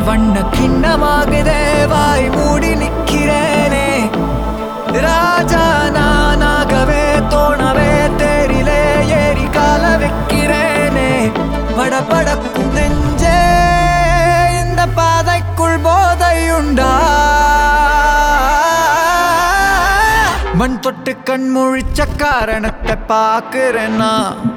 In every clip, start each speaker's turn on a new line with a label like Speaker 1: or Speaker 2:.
Speaker 1: வண்ண கிண்ணமாகுதே வாய் மூடி நிக்கிறேனே ராஜா நானாகவே தோணவே தேரிலே ஏறி கால வைக்கிறேனே படபடக்கும் நெஞ்சே இந்த பாதைக்குள் போதையுண்டா மண் தொட்டு கண் முழிச்ச காரணத்தை பார்க்கிறேன்னா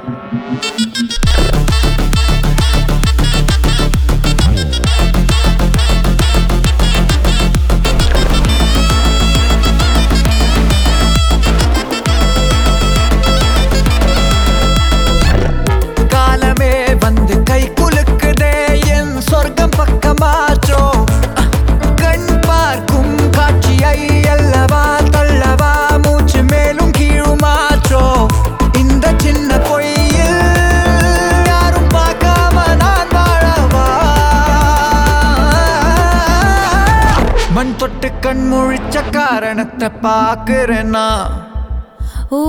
Speaker 1: மண் தொட்டு கண் முழிச்ச காரணத்தை பார்க்கிறேன்னா ஓ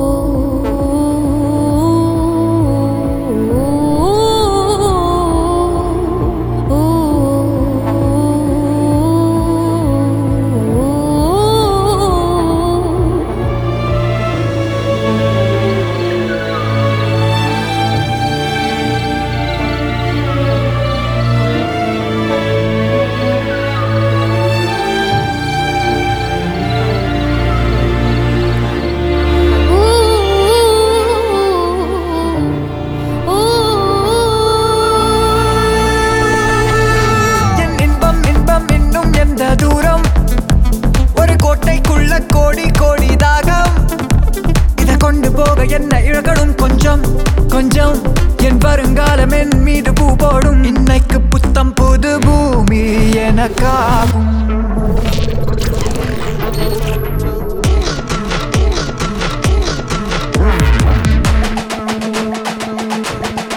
Speaker 1: தூரம் ஒரு கோட்டைக்குள்ள கோடி கோடி தாகம் இதை கொண்டு போக என்ன இழகணும் கொஞ்சம் கொஞ்சம் என் வருங்காலம் என் மீது பூ போடும் இன்னைக்கு புத்தம் புது பூமி எனக்காகும்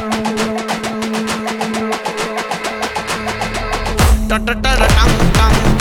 Speaker 2: Dum dum